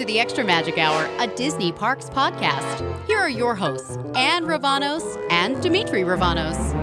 to the Extra Magic Hour, a Disney Parks podcast. Here are your hosts, Anne Ravanos and Dimitri Ravanos.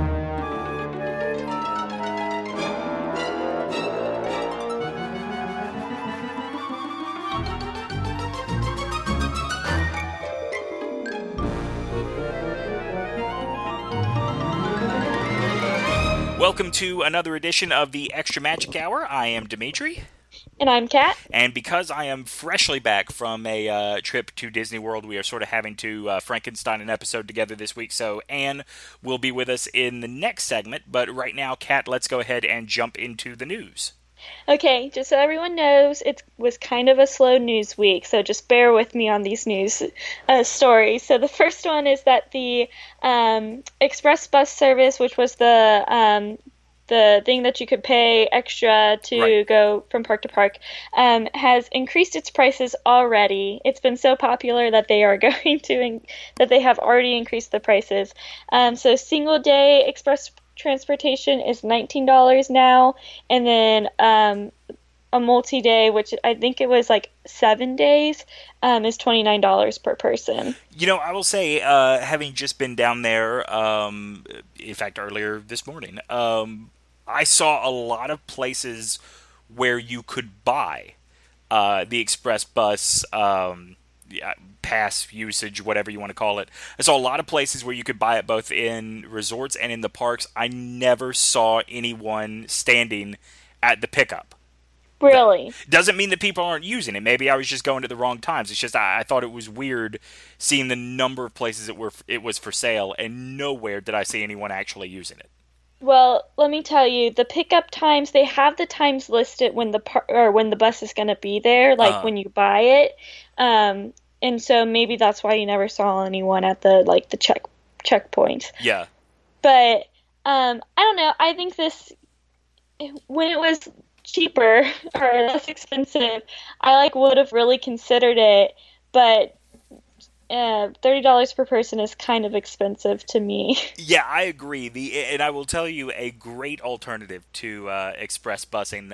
Welcome to another edition of the Extra Magic Hour. I am Dimitri. And I'm Kat. And because I am freshly back from a trip to Disney World, we are sort of having to Frankenstein an episode together this week. So Anne will be with us in the next segment. But right now, Kat, let's go ahead and jump into the news. Okay, just so everyone knows, it was kind of a slow news week, so just bear with me on these news stories. So the first one is that the express bus service, which was the thing that you could pay extra to go from park to park, has increased its prices already. It's been so popular that they are that they have already increased the prices. So single day express transportation is $19 now, and then a multi-day, which I think it was like 7 days, is $29 per person. You know, I will say, having just been down there, in fact, earlier this morning, I saw a lot of places where you could buy the express bus pass usage, whatever you want to call it. I saw a lot of places where you could buy it both in resorts and in the parks. I never saw anyone standing at the pickup. Really? Doesn't mean that people aren't using it. Maybe I was just going at the wrong times. It's just I thought it was weird seeing the number of places it was for sale, and nowhere did I see anyone actually using it. Well, let me tell you, the pickup times, they have the times listed when the bus is going to be there, like when you buy it. And so maybe that's why you never saw anyone at the checkpoints. Yeah. But I don't know. I think when it was cheaper or less expensive, I would have really considered it. But $30 per person is kind of expensive to me. Yeah, I agree. And I will tell you a great alternative to express busing.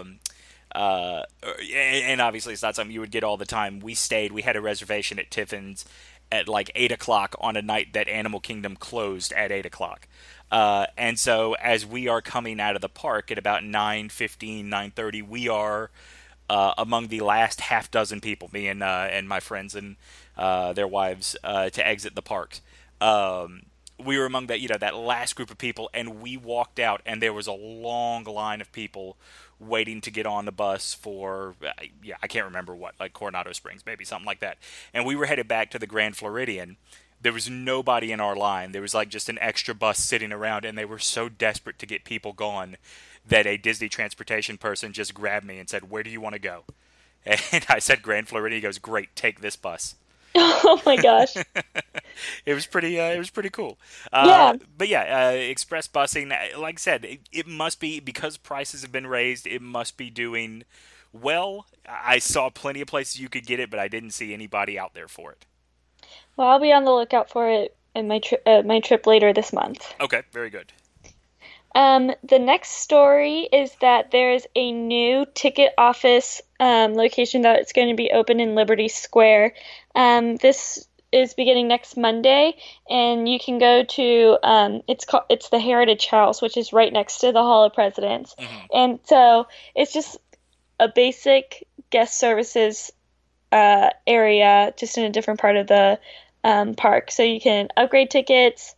And obviously it's not something you would get all the time. We had a reservation at Tiffin's at like 8 o'clock on a night that Animal Kingdom closed at 8 o'clock. And so as we are coming out of the park at about 9:15, 9:30, we are among the last half dozen people, me and my friends and their wives, to exit the parks. We were among that last group of people, and we walked out, and there was a long line of people waiting to get on the bus for, I can't remember what, like Coronado Springs, maybe something like that. And we were headed back to the Grand Floridian. There was nobody in our line. There was just an extra bus sitting around, and they were so desperate to get people gone that a Disney transportation person just grabbed me and said, "Where do you want to go?" And I said, "Grand Floridian." He goes, "Great, take this bus." Oh my gosh. It was pretty cool. Yeah. But yeah, express busing, like I said, it must be, because prices have been raised, it must be doing well. I saw plenty of places you could get it, but I didn't see anybody out there for it. Well, I'll be on the lookout for it in my trip later this month. Okay, very good. The next story is that there is a new ticket office location that's going to be open in Liberty Square. This is beginning next Monday, and you can go to it's the Heritage House, which is right next to the Hall of Presidents. Mm-hmm. And so it's just a basic guest services area, just in a different part of the park. So you can upgrade tickets,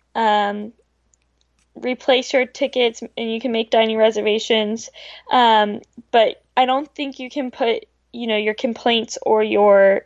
replace your tickets, and you can make dining reservations. But I don't think you can put, your complaints or your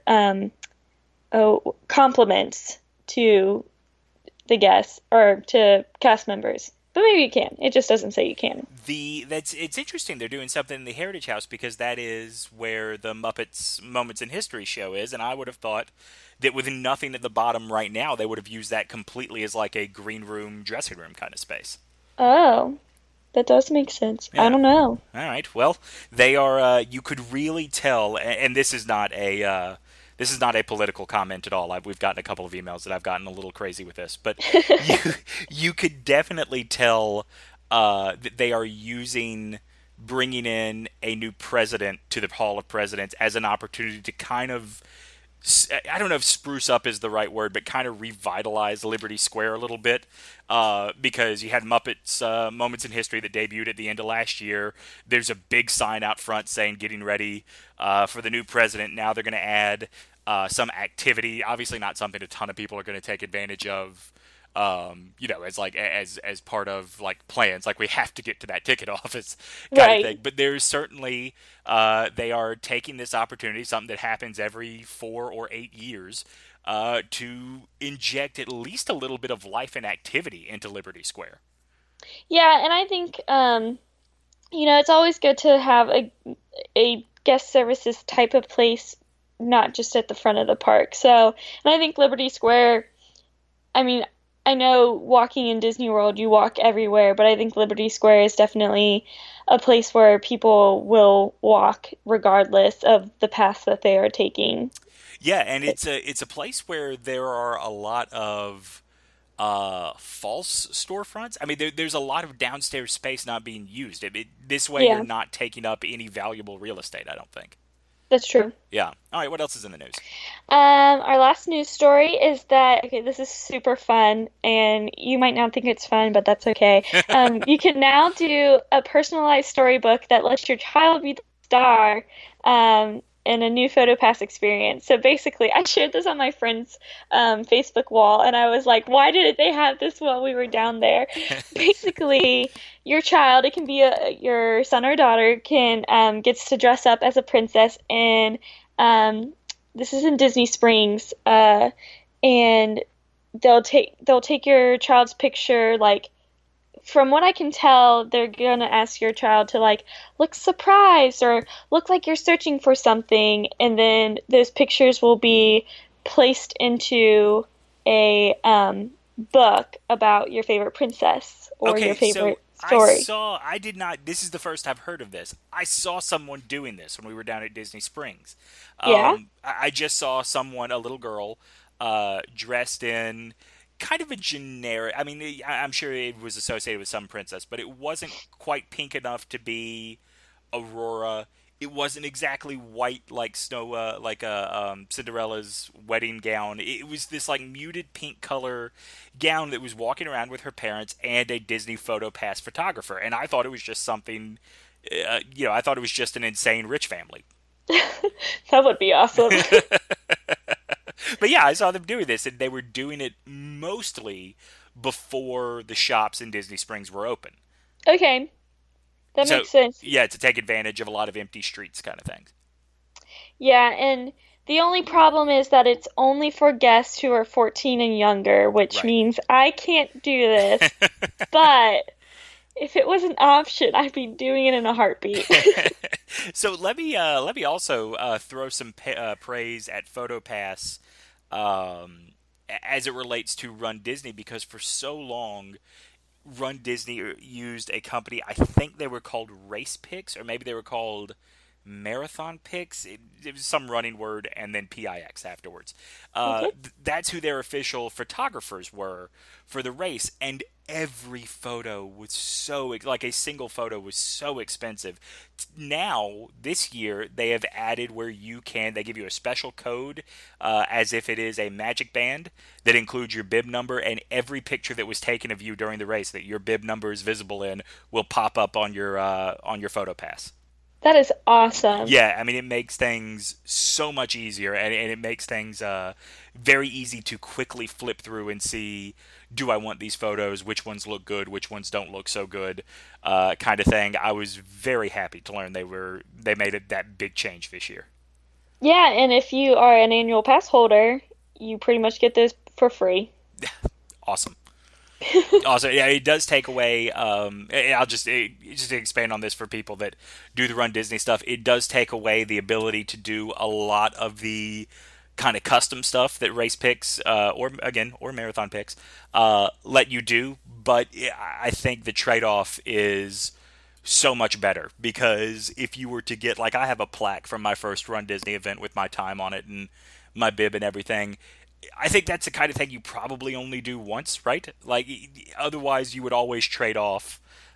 compliments to the guests or to cast members. But maybe you can. It just doesn't say you can. It's interesting they're doing something in the Heritage House, because that is where the Muppets Moments in History show is, and I would have thought that with nothing at the bottom right now, they would have used that completely as like a green room, dressing room kind of space. Oh, that does make sense. Yeah. I don't know. All right. Well, they are. You could really tell, and this is not a political comment at all. We've gotten a couple of emails that I've gotten a little crazy with this, but you could definitely tell that they are using bringing in a new president to the Hall of Presidents as an opportunity to kind of, I don't know if spruce up is the right word, but kind of revitalize Liberty Square a little bit, because you had Muppets Moments in History that debuted at the end of last year. There's a big sign out front saying getting ready for the new president. Now they're going to add some activity, obviously not something a ton of people are going to take advantage of, as part of like plans, like we have to get to that ticket office kind of thing. But there's certainly they are taking this opportunity, something that happens every 4 or 8 years, to inject at least a little bit of life and activity into Liberty Square. Yeah, and I think it's always good to have a guest services type of place, not just at the front of the park. So, and I think Liberty Square, I mean, I know walking in Disney World, you walk everywhere, but I think Liberty Square is definitely a place where people will walk regardless of the path that they are taking. Yeah, and it's a place where there are a lot of false storefronts. I mean, there's a lot of downstairs space not being used. This way, you're not taking up any valuable real estate, I don't think. That's true. Yeah. All right, what else is in the news? Our last news story is that, okay, this is super fun, and you might not think it's fun, but that's okay. You can now do a personalized storybook that lets your child be the star in a new PhotoPass experience. So basically, I shared this on my friend's Facebook wall, and I was like, why did they have this while we were down there? Basically, your child, it can be your son or daughter, gets to dress up as a princess, and this is in Disney Springs, and they'll take your child's picture, like, from what I can tell, they're going to ask your child to, like, look surprised or look like you're searching for something, and then those pictures will be placed into a book about your favorite princess or your favorite story. This is the first I've heard of this. I saw someone doing this when we were down at Disney Springs. Yeah? I just saw someone, a little girl, dressed in kind of a generic, I mean, I'm sure it was associated with some princess, but it wasn't quite pink enough to be Aurora. It wasn't exactly white like snow, Cinderella's wedding gown. It was this like muted pink color gown that was walking around with her parents and a Disney PhotoPass photographer. And I thought it was just something, I thought it was just an insane rich family. That would be awesome. But yeah, I saw them doing this, and they were doing it mostly before the shops in Disney Springs were open. Okay. That makes sense. Yeah, to take advantage of a lot of empty streets kind of things. Yeah, and the only problem is that it's only for guests who are 14 and younger, which means I can't do this. But if it was an option, I'd be doing it in a heartbeat. So let me also throw some praise at PhotoPass as it relates to Run Disney, because for so long, Run Disney used a company, I think they were called Race Pix, or maybe they were called Marathon Pix. It was some running word, and then PIX afterwards. Okay. That's who their official photographers were for the race, and every photo was a single photo was so expensive. Now, this year, they have added where they give you a special code, as if it is a magic band that includes your bib number, and every picture that was taken of you during the race that your bib number is visible in will pop up on your PhotoPass. That is awesome. Yeah, I mean, it makes things so much easier, and it makes things very easy to quickly flip through and see, do I want these photos, which ones look good, which ones don't look so good, kind of thing. I was very happy to learn they made it that big change this year. Yeah, and if you are an annual pass holder, you pretty much get those for free. Awesome. Also, yeah, it does take away. I'll just expand on this for people that do the Run Disney stuff. It does take away the ability to do a lot of the kind of custom stuff that Race Pix or Marathon Pix let you do. But I think the trade-off is so much better, because if you were to get, like, I have a plaque from my first Run Disney event with my time on it and my bib and everything. I think that's the kind of thing you probably only do once, right? Like, otherwise you would always trade off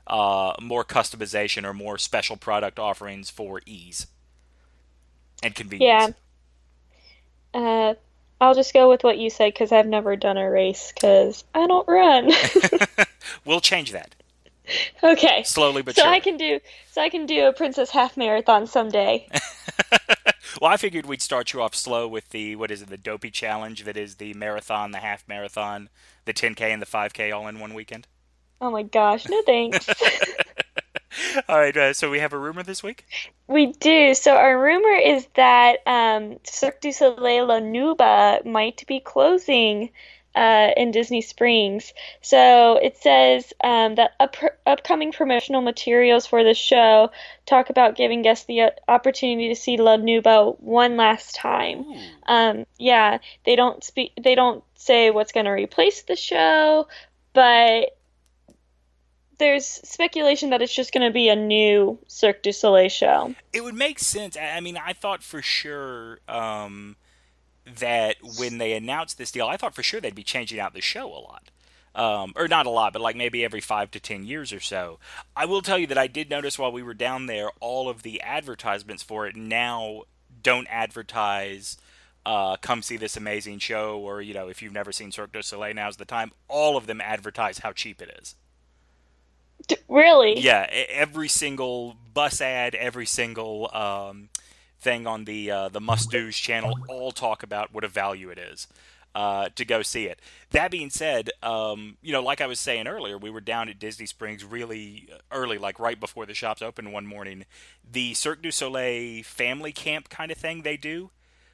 more customization or more special product offerings for ease and convenience. Yeah. I'll just go with what you said because I've never done a race because I don't run. We'll change that. Okay. Slowly but surely. So I can do a Princess Half Marathon someday. Well, I figured we'd start you off slow with the Dopey Challenge that is the marathon, the half marathon, the 10K and the 5K all in one weekend. Oh my gosh, no thanks. All right, so we have a rumor this week? We do. So our rumor is that Cirque du Soleil La Nuba might be closing in Disney Springs. So it says that upcoming promotional materials for the show talk about giving guests the opportunity to see La Nuba one last time. Yeah, they don't say what's going to replace the show, but there's speculation that it's just going to be a new Cirque du Soleil show. It would make sense. I mean, I thought for sure that when they announced this deal, I thought for sure they'd be changing out the show a lot. Or not a lot, but like maybe every 5 to 10 years or so. I will tell you that I did notice while we were down there, all of the advertisements for it now don't advertise come see this amazing show, or, if you've never seen Cirque du Soleil, now's the time. All of them advertise how cheap it is. Really? Yeah, every single bus ad, every single thing on the Must-Do's channel, all talk about what a value it is to go see it. That being said, like I was saying earlier, we were down at Disney Springs really early, like right before the shops opened one morning. The Cirque du Soleil family camp kind of thing they do,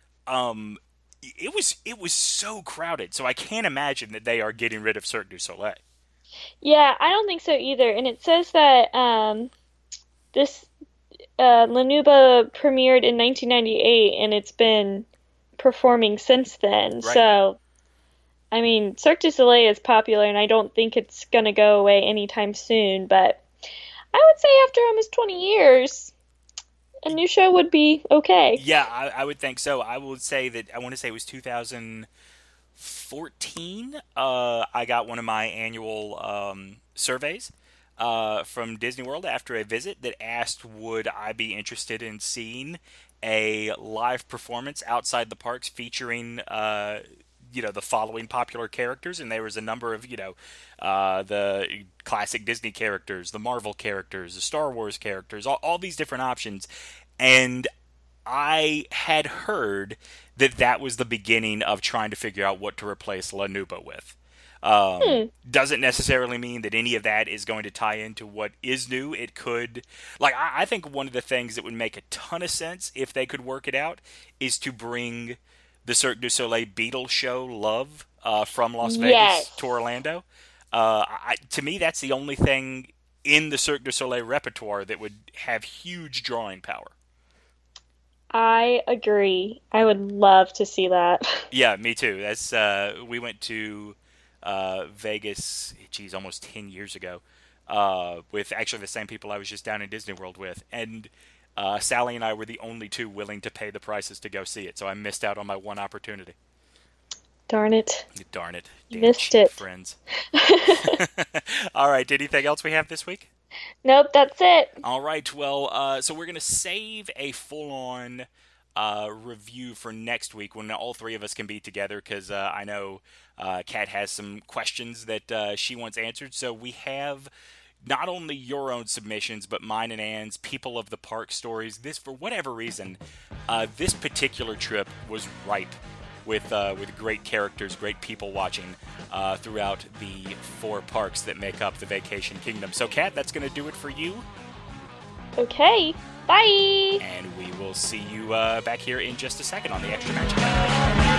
it was so crowded, so I can't imagine that they are getting rid of Cirque du Soleil. Yeah, I don't think so either. And it says that this La Nuba premiered in 1998, and it's been performing since then. Right. So, I mean, Cirque du Soleil is popular, and I don't think it's going to go away anytime soon. But I would say after almost 20 years, a new show would be okay. Yeah, I would think so. I would say that I want to say it was 2014. I got one of my annual surveys from Disney World after a visit that asked would I be interested in seeing a live performance outside the parks featuring the following popular characters, and there was a number of the classic Disney characters, the Marvel characters, the Star Wars characters, all these different options. And I had heard that was the beginning of trying to figure out what to replace La Nuba with. Doesn't necessarily mean that any of that is going to tie into what is new. It could, I think one of the things that would make a ton of sense if they could work it out is to bring the Cirque du Soleil Beatles show Love from Las Vegas to Orlando. To me, that's the only thing in the Cirque du Soleil repertoire that would have huge drawing power. I agree. I would love to see that. Yeah, me too. That's we went to Vegas, almost 10 years ago, with actually the same people I was just down in Disney World with, and Sally and I were the only two willing to pay the prices to go see it, so I missed out on my one opportunity. Darn it. Darn it. Missed it. Friends. All right, anything else we have this week? Nope, that's it. All right, well, so we're going to save a full-on review for next week when all three of us can be together, because I know Kat has some questions that she wants answered. So we have not only your own submissions, but mine and Anne's People of the Park stories. This, for whatever reason, this particular trip was ripe with great characters, great people watching throughout the 4 parks that make up the Vacation Kingdom. So, Kat, that's going to do it for you. Okay, bye! And we will see you back here in just a second on the Extra Magic.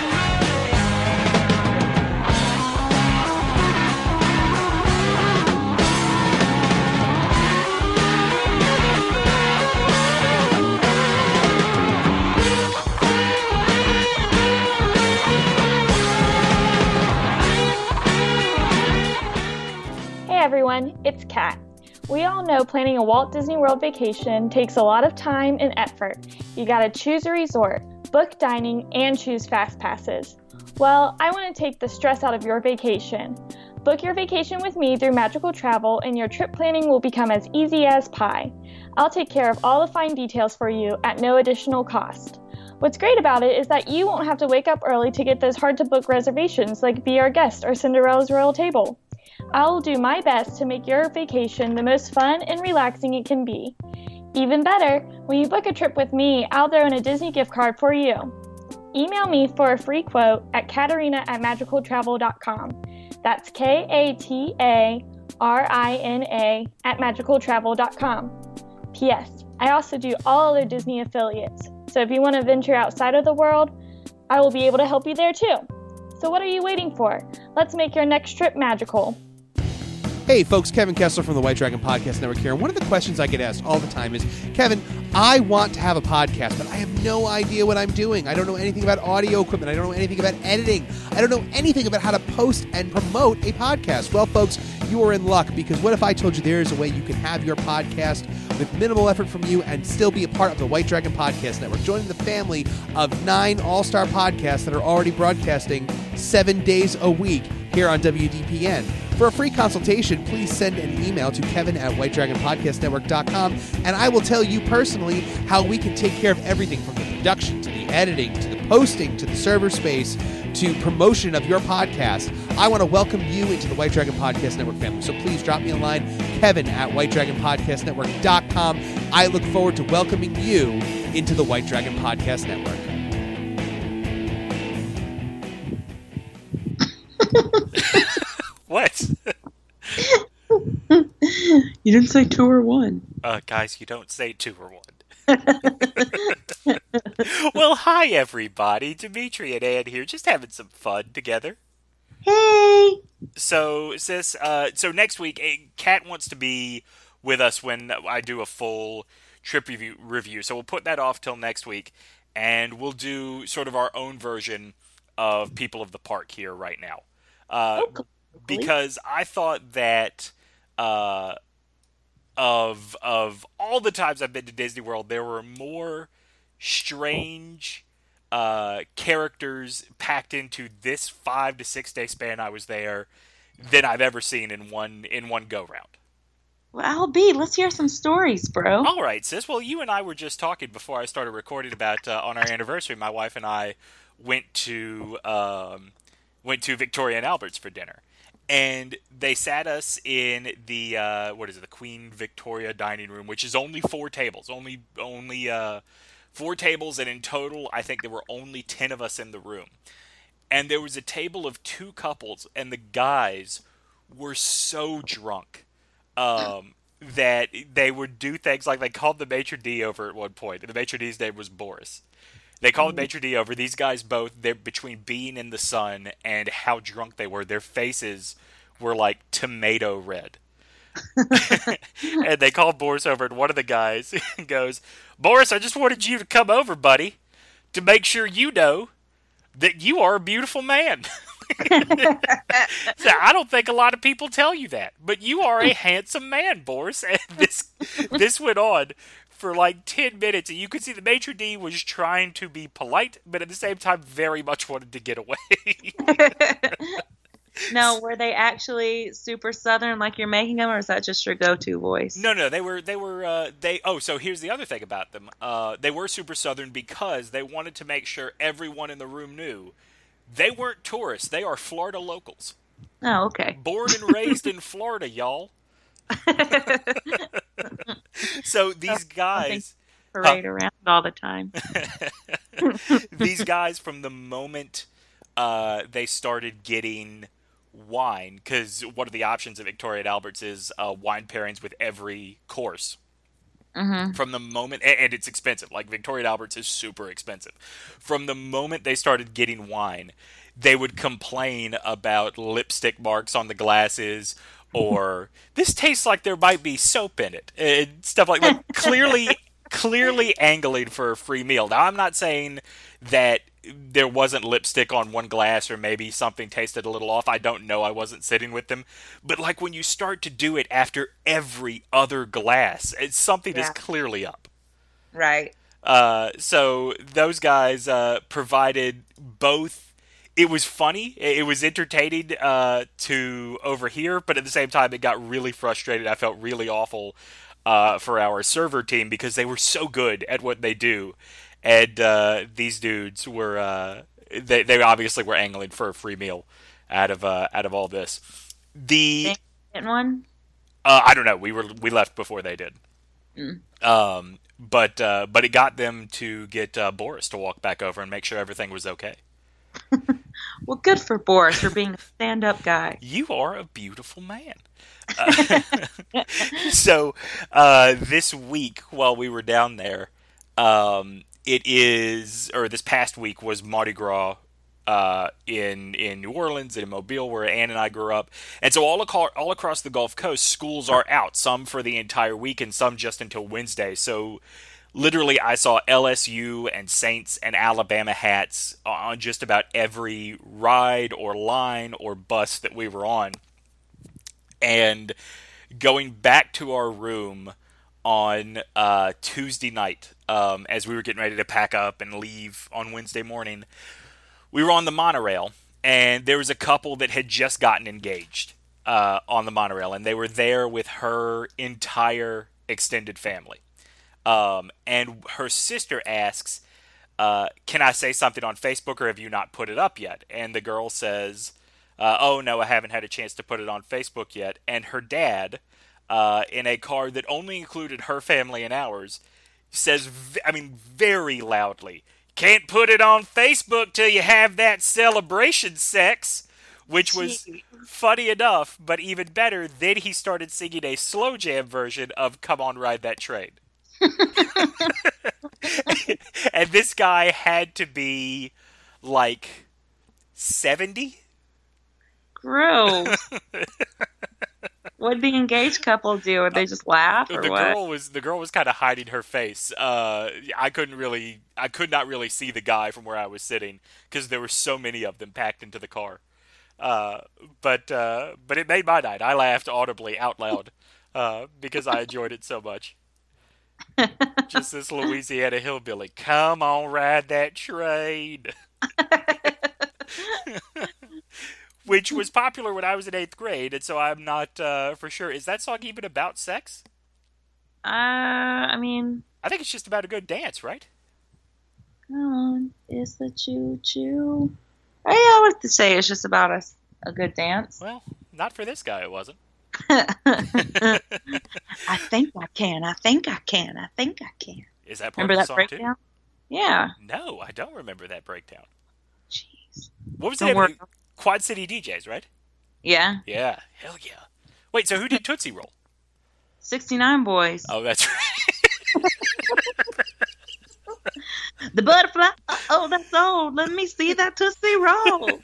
Hey everyone, it's Kat. We all know planning a Walt Disney World vacation takes a lot of time and effort. You gotta choose a resort, book dining, and choose fast passes. Well, I want to take the stress out of your vacation. Book your vacation with me through Magical Travel, and your trip planning will become as easy as pie. I'll take care of all the fine details for you at no additional cost. What's great about it is that you won't have to wake up early to get those hard-to-book reservations like Be Our Guest or Cinderella's Royal Table. I'll do my best to make your vacation the most fun and relaxing it can be. Even better, when you book a trip with me, I'll throw in a Disney gift card for you. Email me for a free quote at Katarina@magicaltravel.com. That's Katarina @magicaltravel.com. P.S. I also do all other Disney affiliates, so if you want to venture outside of the world, I will be able to help you there too. So what are you waiting for? Let's make your next trip magical. Hey folks, Kevin Kessler from the White Dragon Podcast Network here. And one of the questions I get asked all the time is, Kevin, I want to have a podcast, but I have no idea what I'm doing. I don't know anything about audio equipment. I don't know anything about editing. I don't know anything about how to post and promote a podcast. Well, folks, you are in luck, because what if I told you there is a way you can have your podcast with minimal effort from you and still be a part of the White Dragon Podcast Network, joining the family of 9 all-star podcasts that are already broadcasting 7 days a week here on WDPN. For a free consultation, please send an email to kevin@whitedragonpodcastnetwork.com, and I will tell you personally how we can take care of everything from the production to the editing to the posting to the server space to promotion of your podcast. I want to welcome you into the White Dragon Podcast Network family, so please drop me a line, kevin@whitedragonpodcastnetwork.com. I look forward to welcoming you into the White Dragon Podcast Network. What? You didn't say 2 or 1. Guys, you don't say 2 or 1. Well, hi everybody. Dimitri and Ann here, just having some fun together. Hey! So, sis, so next week, Kat wants to be with us when I do a full trip review. So we'll put that off till next week, and we'll do sort of our own version of People of the Park here right now. Because I thought that of all the times I've been to Disney World, there were more strange characters packed into this 5 to 6 day span I was there than I've ever seen in one go round. Well, Albie, let's hear some stories, bro. All right, sis. Well, you and I were just talking before I started recording about on our anniversary. My wife and I went to Victoria and Albert's for dinner. And they sat us in the the Queen Victoria dining room, which is only 4 tables, only 4 tables, and in total, I think there were only 10 of us in the room. And there was a table of 2 couples, and the guys were so drunk that they would do things like they called the maitre d' over at one point, and the maitre d's name was Boris. They called the maitre d' over. These guys both, they're between being in the sun and how drunk they were, their faces were like tomato red. And they called Boris over, and one of the guys goes, "Boris, I just wanted you to come over, buddy, to make sure you know that you are a beautiful man." So I don't think a lot of people tell you that, but you are a handsome man, Boris. And this went on for like 10 minutes, and you could see the maitre d' was trying to be polite, but at the same time very much wanted to get away. Now, were they actually super Southern like you're making them, or is that just your go-to voice? No, so here's the other thing about them. They were super Southern because they wanted to make sure everyone in the room knew they weren't tourists. They are Florida locals. Oh, okay. Born and raised in Florida, y'all. So these guys parade around all the time. These guys, from the moment they started getting wine, because one of the options at Victoria and Albert's is wine pairings with every course. Mm-hmm. From the moment, and it's expensive. Like Victoria and Albert's is super expensive. From the moment they started getting wine, they would complain about lipstick marks on the glasses, or this tastes like there might be soap in it, and stuff like that. Clearly angling for a free meal. Now, I'm not saying that there wasn't lipstick on one glass, or maybe something tasted a little off. I don't know. I wasn't sitting with them. But like when you start to do it after every other glass, something is clearly up. Right. So those guys provided both it was funny. It was entertaining to overhear, but at the same time, it got really frustrated. I felt really awful for our server team because they were so good at what they do, and these dudes were they obviously were angling for a free meal out of all this. The Getting one? I don't know. We left before they did. But it got them to get Boris to walk back over and make sure everything was okay. Well, good for Boris for being a stand-up guy. You are a beautiful man. So this week while we were down there, this past week was Mardi Gras in New Orleans and in Mobile, where Ann and I grew up. And so all across the Gulf Coast, schools are out, some for the entire week and some just until Wednesday. So literally I saw LSU and Saints and Alabama hats on just about every ride or line or bus that we were on. And going back to our room on Tuesday night, as we were getting ready to pack up and leave on Wednesday morning, we were on the monorail, and there was a couple that had just gotten engaged on the monorail, and they were there with her entire extended family. And her sister asks, can I say something on Facebook, or have you not put it up yet? And the girl says, oh, no, I haven't had a chance to put it on Facebook yet. And her dad, in a card that only included her family and ours, says, very loudly, can't put it on Facebook till you have that celebration sex, which was funny enough, but even better, then he started singing a slow jam version of Come On Ride That Train. And this guy had to be like 70. Gross. What did the engaged couple do? Would they just laugh or what? The girl was kind of hiding her face. I could not really see the guy from where I was sitting because there were so many of them packed into the car. But it made my night. I laughed audibly out loud because I enjoyed it so much. Just this Louisiana hillbilly. Come on, ride that train. Which was popular when I was in 8th grade, and so I'm not for sure. Is that song even about sex? I think it's just about a good dance, right? Come on, it's the choo-choo. I always say it's just about a good dance. Well, not for this guy, it wasn't. I think I can. I think I can. I think I can. Is that part remember of the that song breakdown? too? Yeah. No, I don't remember that breakdown. Jeez. What was that? Quad City DJs, right? Yeah. Yeah. Hell yeah. Wait, so who did Tootsie Roll? 69 Boys. Oh, that's right. The butterfly. Oh, that's old. Let me see that Tootsie Roll.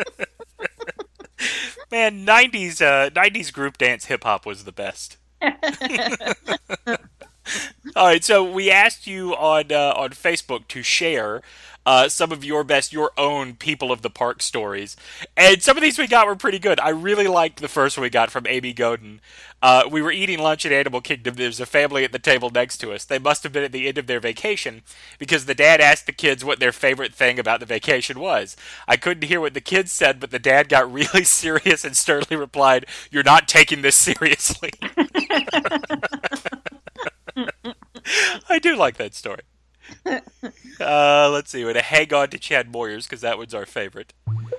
Man, 90s group dance hip hop was the best. All right, so we asked you on Facebook to share some of your own people of the park stories, and some of these we got were pretty good. I really liked the first one we got from Amy Godin. We were eating lunch at Animal Kingdom. There's a family at the table next to us. They must have been at the end of their vacation because the dad asked the kids what their favorite thing about the vacation was. I couldn't hear what the kids said, but the dad got really serious and sternly replied, "You're not taking this seriously." I do like that story. Let's see. We're going to hang on to Chad Moyers because that one's our favorite.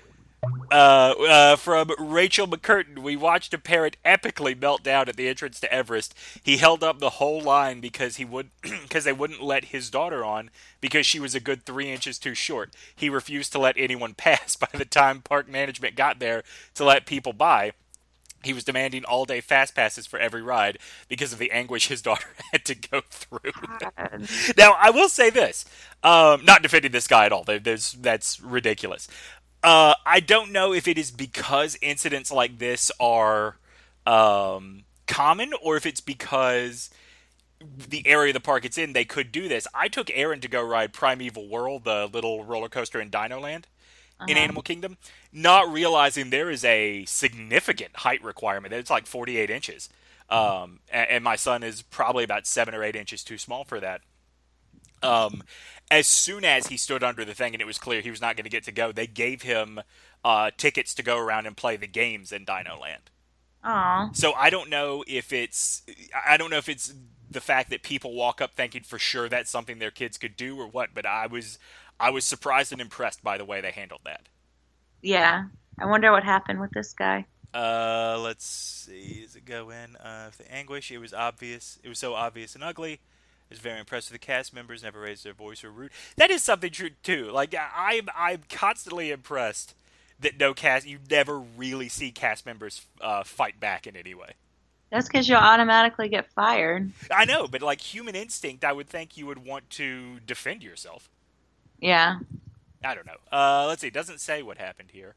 From Rachel McCurtain, we watched a parrot epically melt down at the entrance to Everest. He held up the whole line because they wouldn't let his daughter on because she was a good 3 inches too short. He refused to let anyone pass. By the time park management got there to let people by, he was demanding all-day fast passes for every ride because of the anguish his daughter had to go through. Now, I will say this. Not defending this guy at all. That's ridiculous. I don't know if it is because incidents like this are common or if it's because the area of the park it's in, they could do this. I took Aaron to go ride Primeval World, the little roller coaster in Dino Land. In Animal Kingdom, not realizing there is a significant height requirement. It's like 48 inches. And my son is probably about 7 or 8 inches too small for that. As soon as he stood under the thing and it was clear he was not going to get to go, they gave him tickets to go around and play the games in Dino Land. Aw. So I don't know if it's the fact that people walk up thinking for sure that's something their kids could do or what, but I was surprised and impressed by the way they handled that. Yeah. I wonder what happened with this guy. Let's see. Does it go in? The anguish, it was obvious. It was so obvious and ugly. I was very impressed with the cast members. Never raised their voice or rude. That is something true too. Like I'm constantly impressed that you never really see cast members fight back in any way. That's because you'll automatically get fired. I know, but like human instinct, I would think you would want to defend yourself. Yeah. I don't know. Let's see. It doesn't say what happened here.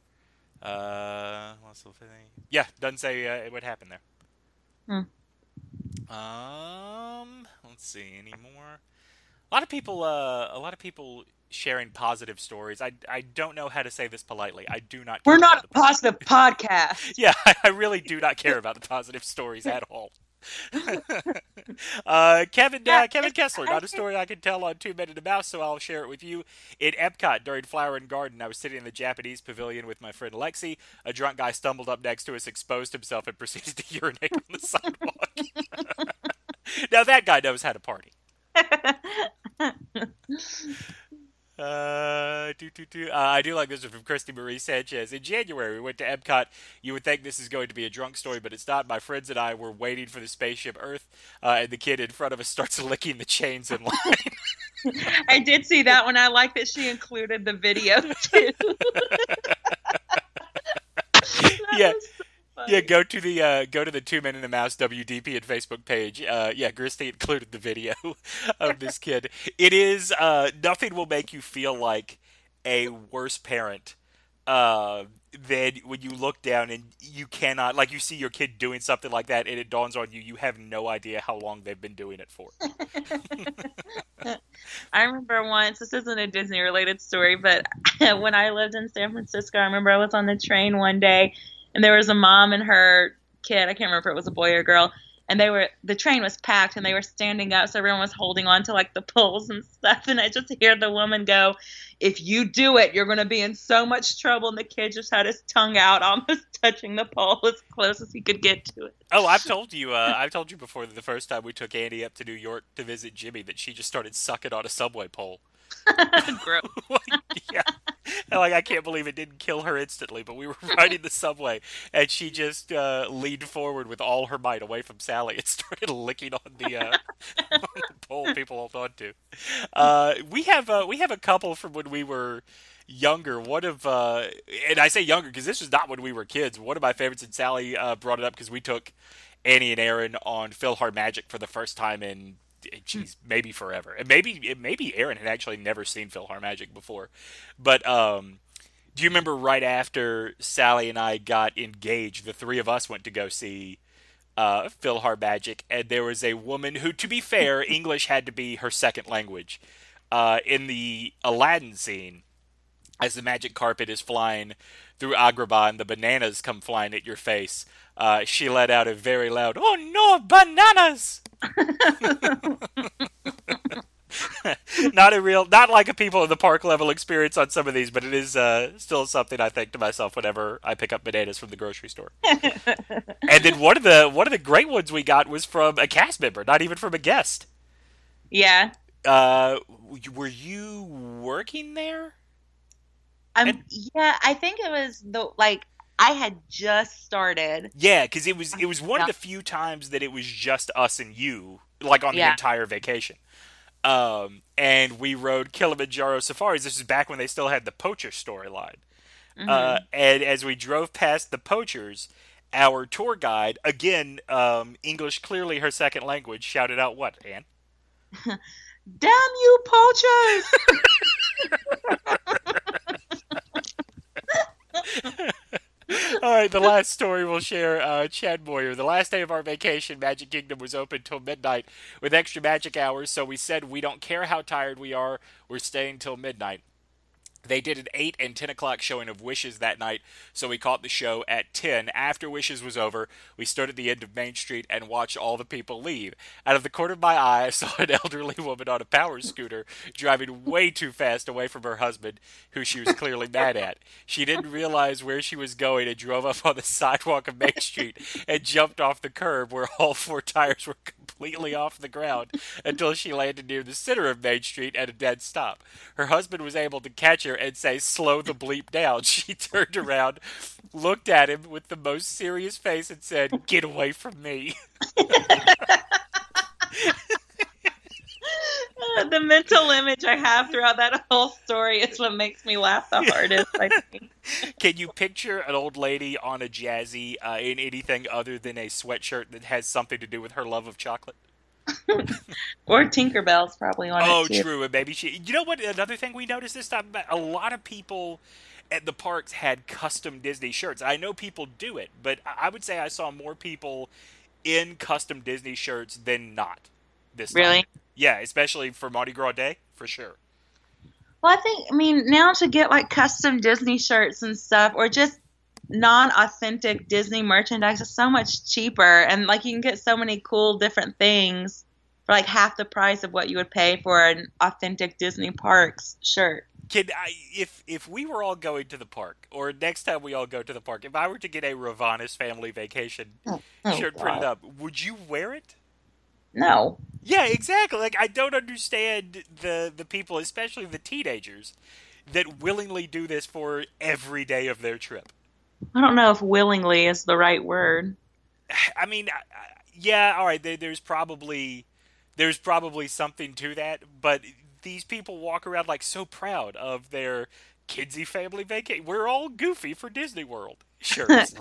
Yeah, doesn't say what happened there. Let's see any more. A lot of people sharing positive stories. I don't know how to say this politely. I do not. We're not a positive podcast. Yeah, I really do not care about the positive stories at all. Kevin Kessler, not a story I can tell on 2 Minute Mouse, so I'll share it with you. In Epcot, during Flower and Garden, I was sitting in the Japanese pavilion with my friend Lexi. A drunk guy stumbled up next to us, exposed himself, and proceeded to urinate on the sidewalk. Now that guy knows how to party. I do like this one from Christy Marie Sanchez. In January, we went to Epcot. You would think this is going to be a drunk story, but it's not. My friends and I were waiting for the spaceship Earth, and the kid in front of us starts licking the chains in line. I did see that one. I like that she included the video, too. Yeah. Yeah, go to the 2 Minute Mouse WDP and Facebook page. Christy included the video of this kid. It is nothing will make you feel like a worse parent than when you look down and you cannot, like, you see your kid doing something like that and it dawns on you have no idea how long they've been doing it for. I remember once, this isn't a Disney related story, but when I lived in San Francisco, I remember I was on the train one day. And there was a mom and her kid. I can't remember if it was a boy or a girl. And the train was packed and they were standing up. So everyone was holding on to like the poles and stuff. And I just hear the woman go, "If you do it, you're going to be in so much trouble." And the kid just had his tongue out, almost touching the pole as close as he could get to it. Oh, I've told you before that the first time we took Annie up to New York to visit Jimmy that she just started sucking on a subway pole. Gross. Yeah. Like, I can't believe it didn't kill her instantly, but we were riding the subway, and she just leaned forward with all her might away from Sally and started licking on the pole people hold on to. We have a couple from when we were younger. One of, and I say younger because this was not when we were kids. One of my favorites, and Sally brought it up because we took Annie and Aaron on PhilharMagic for the first time in maybe forever. And maybe Aaron had actually never seen PhilharMagic before. But do you remember right after Sally and I got engaged, the three of us went to go see PhilharMagic, and there was a woman who, to be fair, English had to be her second language. In the Aladdin scene, as the magic carpet is flying through Agrabah and the bananas come flying at your face, she let out a very loud, "Oh no, bananas!" Not like a people in the park level experience on some of these, but it is still something I think to myself whenever I pick up bananas from the grocery store. And then one of the great ones we got was from a cast member, not even from a guest. Yeah. Were you working there? Yeah, I think it was I had just started. Yeah, because it was one of the few times that it was just us and you, like on the entire vacation. And we rode Kilimanjaro Safaris. This is back when they still had the poacher storyline. Mm-hmm. And as we drove past the poachers, our tour guide, again, English clearly her second language, shouted out what, Anne? "Damn you poachers!" All right, the last story we'll share, Chad Moyer. The last day of our vacation, Magic Kingdom was open till midnight with extra magic hours, so we said we don't care how tired we are, we're staying till midnight. They did an 8 and 10 o'clock showing of Wishes that night, so we caught the show at 10. After Wishes was over, we stood at the end of Main Street and watched all the people leave. Out of the corner of my eye, I saw an elderly woman on a power scooter driving way too fast away from her husband, who she was clearly mad at. She didn't realize where she was going and drove up on the sidewalk of Main Street and jumped off the curb where all 4 tires were completely off the ground until she landed near the center of Main Street at a dead stop. Her husband was able to catch her and say, "Slow the bleep down." She turned around, looked at him with the most serious face and said, "Get away from me." The mental image I have throughout that whole story is what makes me laugh the hardest, I think. Can you picture an old lady on a Jazzy in anything other than a sweatshirt that has something to do with her love of chocolate? Or Tinkerbell's probably on it too. Oh, true. And maybe she... You know what? Another thing we noticed this time, a lot of people at the parks had custom Disney shirts. I know people do it, but I would say I saw more people in custom Disney shirts than not this time. Really? Yeah, especially for Mardi Gras Day, for sure. Well, I mean, now to get like custom Disney shirts and stuff, or just non-authentic Disney merchandise is so much cheaper, and like you can get so many cool different things for like half the price of what you would pay for an authentic Disney Parks shirt. If we were all going to the park, or next time we all go to the park, if I were to get a Ravanas family vacation shirt printed up, would you wear it? No. Yeah, exactly. Like, I don't understand the people, especially the teenagers, that willingly do this for every day of their trip. I don't know if willingly is the right word. I mean, yeah, all right, there's probably something to that, but these people walk around like so proud of their kidsy family vacation. We're all goofy for Disney World shirts.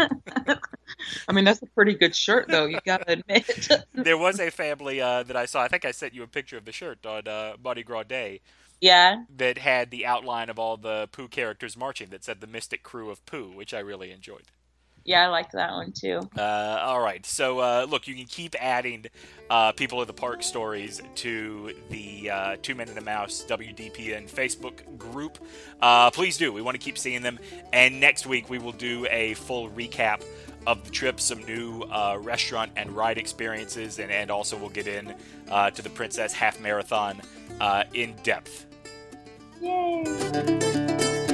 I mean, that's a pretty good shirt, though, you gotta admit. There was a family that I saw, I think I sent you a picture of the shirt on Mardi Gras Day. Yeah. That had the outline of all the Pooh characters marching that said the Mystic Crew of Pooh, which I really enjoyed. Yeah, I liked that one, too. All right. So, look, you can keep adding People of the Park stories to the 2 Men and a Mouse WDPN Facebook group. Please do. We want to keep seeing them. And next week, we will do a full recap of the trip, some new restaurant and ride experiences, and also we'll get in to the Princess Half Marathon in depth. Yay!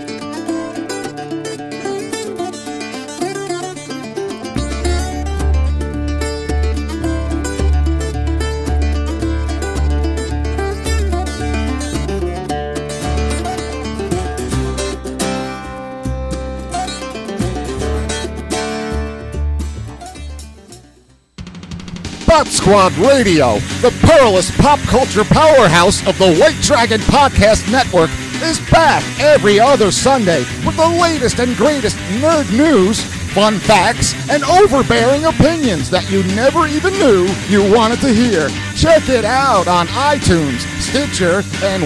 Bat Squad Radio, the perilous pop culture powerhouse of the White Dragon Podcast Network, is back every other Sunday with the latest and greatest nerd news, fun facts, and overbearing opinions that you never even knew you wanted to hear. Check it out on iTunes, Stitcher, and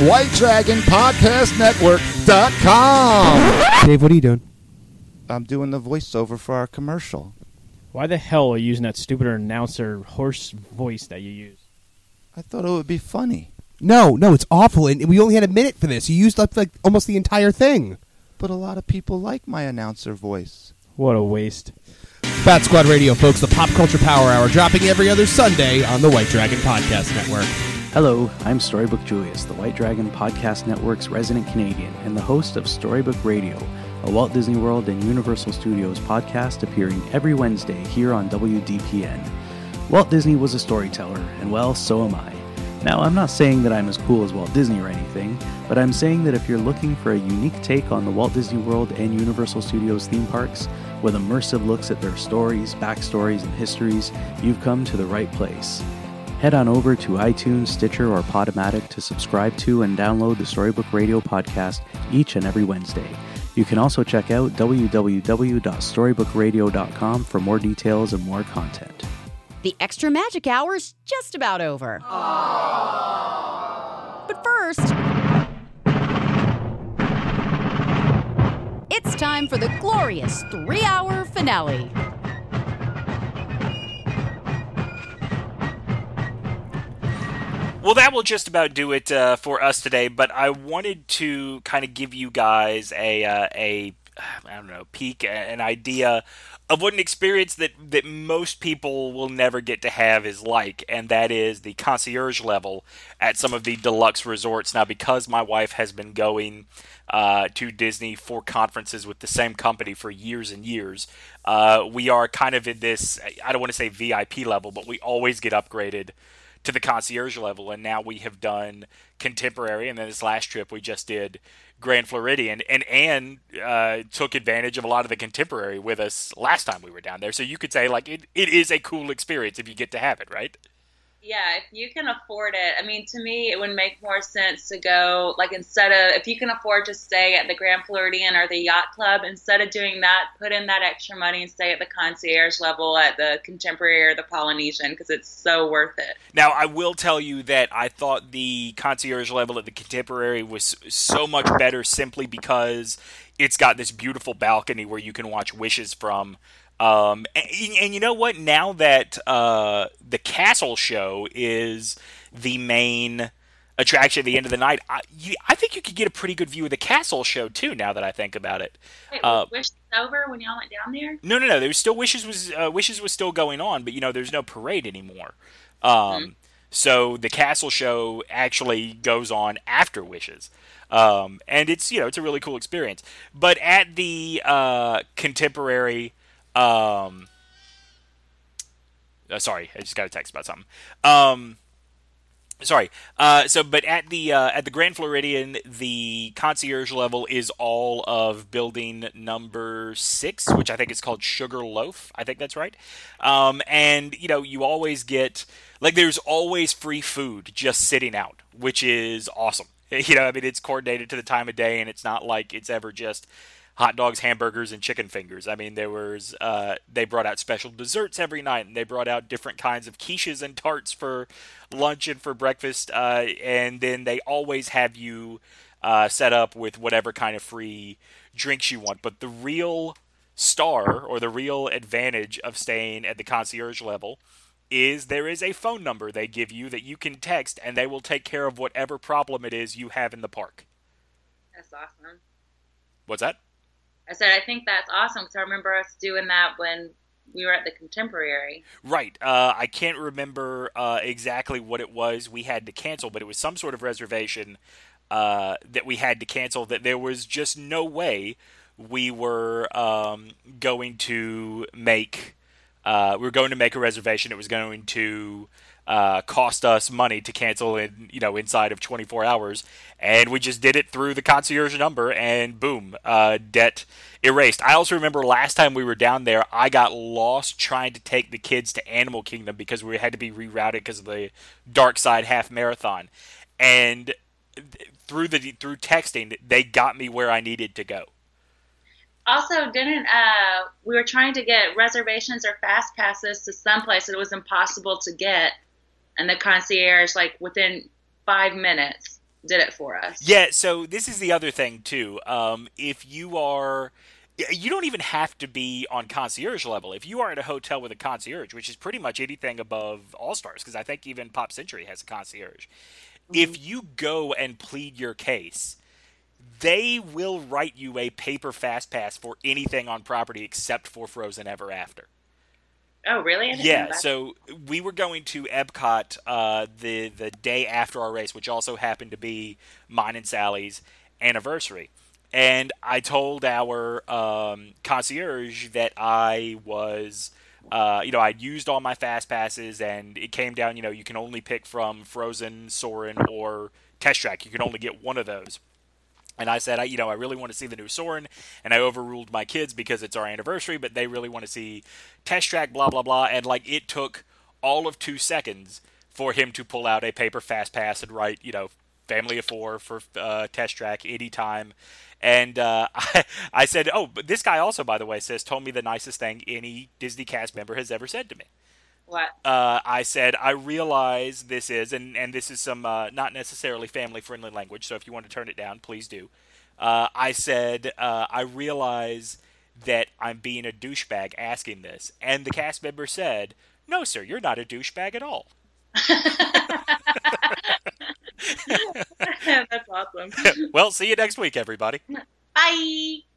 WhiteDragonPodcastNetwork.com. Dave, what are you doing? I'm doing the voiceover for our commercial. Why the hell are you using that stupid announcer hoarse voice that you use? I thought it would be funny. No, it's awful, and we only had a minute for this. You used up like almost the entire thing. But a lot of people like my announcer voice. What a waste. Bat Squad Radio, folks, the pop culture power hour, dropping every other Sunday on the White Dragon Podcast Network. Hello, I'm Storybook Julius, the White Dragon Podcast Network's resident Canadian, and the host of Storybook Radio, a Walt Disney World and Universal Studios podcast appearing every Wednesday here on WDPN. Walt Disney was a storyteller, and well, so am I. Now, I'm not saying that I'm as cool as Walt Disney or anything, but I'm saying that if you're looking for a unique take on the Walt Disney World and Universal Studios theme parks, with immersive looks at their stories, backstories, and histories, you've come to the right place. Head on over to iTunes, Stitcher, or Podomatic to subscribe to and download the Storybook Radio podcast each and every Wednesday. You can also check out www.storybookradio.com for more details and more content. The Extra Magic Hour's just about over. But first, it's time for the glorious 3-hour finale. Well, that will just about do it for us today. But I wanted to kind of give you guys a I don't know, peek, an idea of what an experience that most people will never get to have is like, and that is the concierge level at some of the deluxe resorts. Now, because my wife has been going to Disney for conferences with the same company for years and years, we are kind of in this, I don't want to say VIP level, but we always get upgraded to the concierge level, and now we have done Contemporary, and then this last trip we just did Grand Floridian, and Anne took advantage of a lot of the Contemporary with us last time we were down there, so you could say, like, it is a cool experience if you get to have it, right? Yeah, if you can afford it. I mean, to me, it would make more sense to go, like, if you can afford to stay at the Grand Floridian or the Yacht Club, instead of doing that, put in that extra money and stay at the concierge level at the Contemporary or the Polynesian, because it's so worth it. Now, I will tell you that I thought the concierge level at the Contemporary was so much better simply because it's got this beautiful balcony where you can watch Wishes from. And you know what? Now that the Castle show is the main attraction at the end of the night, I think you could get a pretty good view of the Castle show too. Now that I think about it, wait, was Wishes over when y'all went down there? No. There was still Wishes was still going on, but there's no parade anymore. So the Castle show actually goes on after Wishes. And it's it's a really cool experience. But at the Contemporary. Sorry, I just got a text about something. But at the Grand Floridian, the concierge level is all of building number 6, which I think is called Sugar Loaf. I think that's right. And you always get, like, there's always free food just sitting out, which is awesome. It's coordinated to the time of day, and it's not like it's ever just hot dogs, hamburgers, and chicken fingers. I mean, there was they brought out special desserts every night, and they brought out different kinds of quiches and tarts for lunch and for breakfast, and then they always have you set up with whatever kind of free drinks you want. But the real star, or the real advantage of staying at the concierge level, is there is a phone number they give you that you can text, and they will take care of whatever problem it is you have in the park. That's awesome. What's that? I said, I think that's awesome, because I remember us doing that when we were at the Contemporary. Right. I can't remember exactly what it was we had to cancel, but it was some sort of reservation that we had to cancel, that there was just no way we were going to make a reservation. It was going to cost us money to cancel inside of 24 hours, and we just did it through the concierge number, and boom, debt erased. I also remember last time we were down there, I got lost trying to take the kids to Animal Kingdom because we had to be rerouted because of the Dark Side half marathon, and through texting, they got me where I needed to go. Also, we were trying to get reservations or fast passes to someplace that it was impossible to get, and the concierge, like, within 5 minutes, did it for us. Yeah, so this is the other thing, too. If you don't even have to be on concierge level. If you are at a hotel with a concierge, which is pretty much anything above All-Stars, because I think even Pop Century has a concierge, if you go and plead your case, they will write you a paper fast pass for anything on property except for Frozen Ever After. Oh, really? Yeah, so we were going to Epcot the day after our race, which also happened to be mine and Sally's anniversary. And I told our concierge that I was, I'd used all my fast passes, and it came down, you can only pick from Frozen, Soarin', or Test Track. You can only get one of those. And I said, I really want to see the new Soarin', and I overruled my kids because it's our anniversary, but they really want to see Test Track, blah, blah, blah. And, it took all of 2 seconds for him to pull out a paper fast pass and write, family of 4 for Test Track anytime. And I said, but this guy also, by the way, told me the nicest thing any Disney cast member has ever said to me. What? I said, I realize this is, and this is some not necessarily family-friendly language, so if you want to turn it down, please do. I said, I realize that I'm being a douchebag asking this. And the cast member said, no, sir, you're not a douchebag at all. That's awesome. Well, see you next week, everybody. Bye.